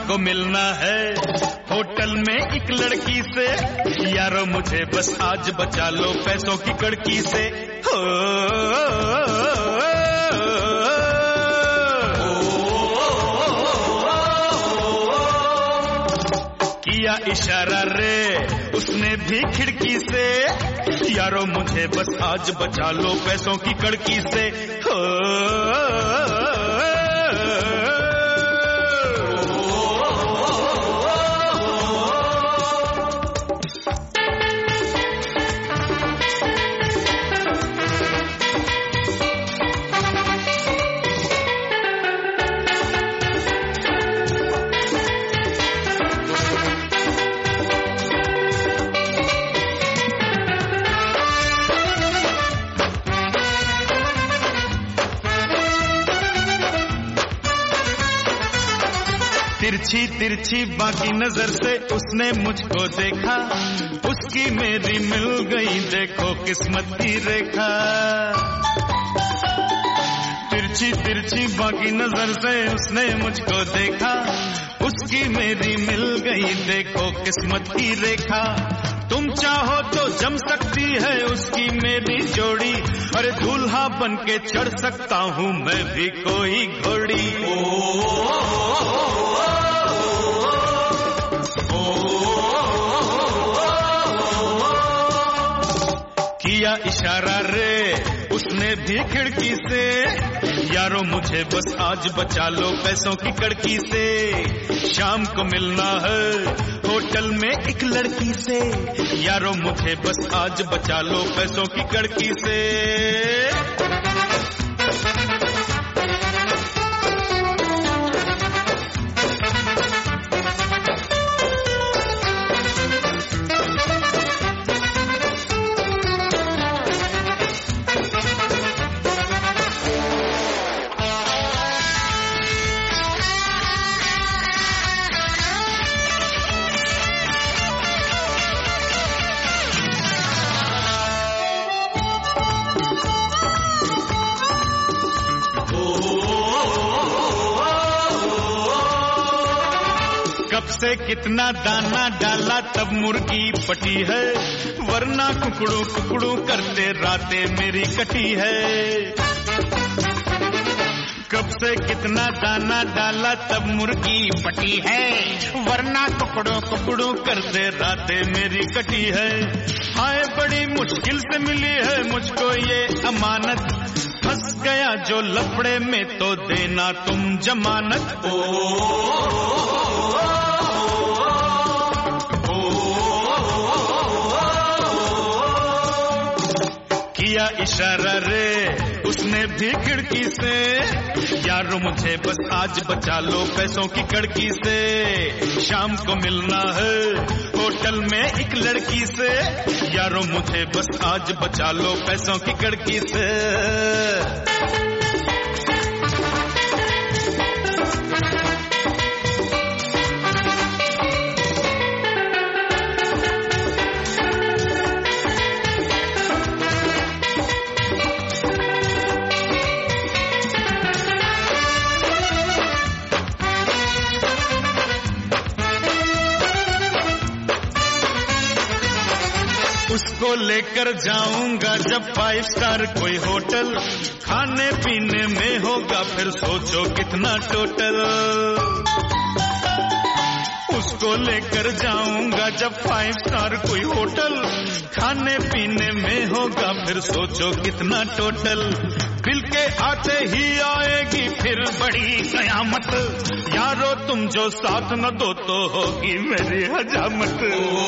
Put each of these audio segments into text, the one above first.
को मिलना है होटल में एक लड़की से, यारो मुझे बस आज बचा लो पैसों की कड़की से। हो किया इशारा रे उसने भी खिड़की से, यारो मुझे बस आज बचा लो पैसों की कड़की से। हो तिरछी तिरछी बाकी नजर से उसने मुझको देखा, उसकी मेरी मिल गई देखो किस्मत की रेखा। तिरछी तिरछी बाकी नजर से उसने मुझको देखा, उसकी मेरी मिल गई देखो किस्मत की रेखा। तुम चाहो तो जम सकती है उसकी मेरी जोड़ी, अरे दूल्हा बन के चढ़ सकता हूँ मैं भी कोई घोड़ी। किया इशारा रे उसने भी खिड़की से, यारो मुझे बस आज बचा लो पैसों की कड़की से। शाम को मिलना है होटल में एक लड़की से, यारो मुझे बस आज बचा लो पैसों की कड़की से। कब से कितना दाना डाला तब मुर्गी पटी है, वरना कुकड़ू कुकड़ू करते रातें मेरी कटी है। कब से कितना दाना डाला तब मुर्गी पटी है, वरना कुकड़ू कुकड़ू करते रातें मेरी कटी है। हाय बड़ी मुश्किल से मिली है मुझको ये अमानत, फंस गया जो लफड़े में तो देना तुम जमानत। किया इशारा रे उसने भी खिड़की से, यारो मुझे बस आज बचा लो पैसों की कड़की से। शाम को मिलना है होटल में एक लड़की से, यारो मुझे बस आज बचा लो पैसों की कड़की से। उसको लेकर जाऊंगा जब 5 स्टार कोई होटल, खाने पीने में होगा फिर सोचो कितना टोटल। उसको लेकर जाऊंगा जब 5 स्टार कोई होटल, खाने पीने में होगा फिर सोचो कितना टोटल। बिल के आते ही आएगी फिर बड़ी कयामत, यारो तुम जो साथ न दो तो होगी मेरी हजामत।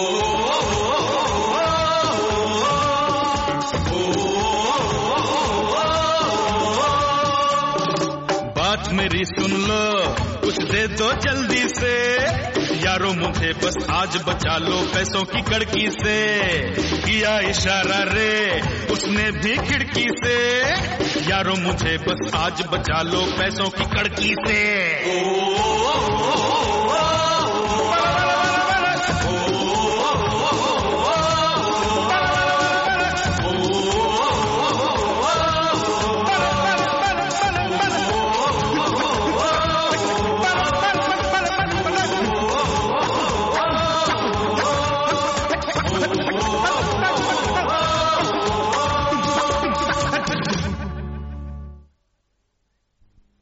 बात मेरी सुन लो कुछ दे दो जल्दी से, यारो मुझे बस आज बचा लो पैसों की कड़की से। किया इशारा रे उसने भी खिड़की से, यारो मुझे बस आज बचा लो पैसों की कड़की से।